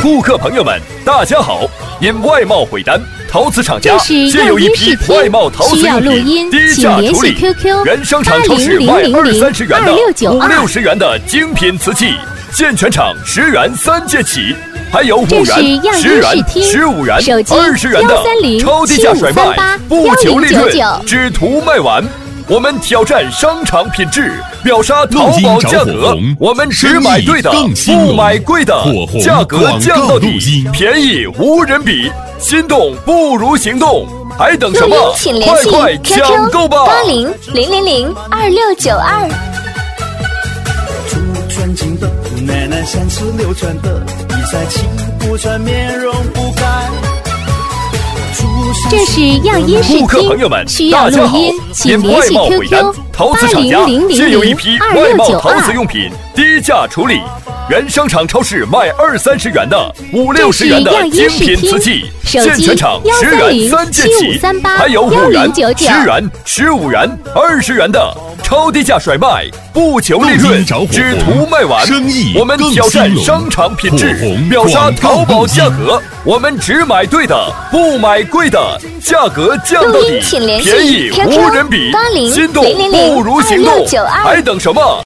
顾客朋友们，大家好！因外贸毁单，陶瓷厂家现有一批外贸陶瓷用品低价处理，原商场超市卖20-30元的50-60元的精品瓷器，现全场10元3件起，还有5元、10元、15元、20元的超低价甩卖，不求利润，只图卖完。我们挑战商场品质，秒杀淘宝价格，我们只买对的，不买贵的，价格降到底，便宜无人比，心动不如行动，还等什么？快快抢购吧 ！8000002692。 祖传经的奶奶3次流传的，一再起不传，面容不改。 这是样音视顾客朋友们， 需要录音，请联系 QQ 陶瓷厂家现有一批外贸陶瓷用品低价处理，原商场超市卖20-30元的50-60元的精品瓷器，现全场10元3件起，还有5元、10元、15元、20元的超低价甩卖，不求利润，只图卖完。我们挑战商场品质，秒杀淘宝价格，我们只买对的，不买贵的，价格降到底，便宜无人比，心动不如行动，还等什么？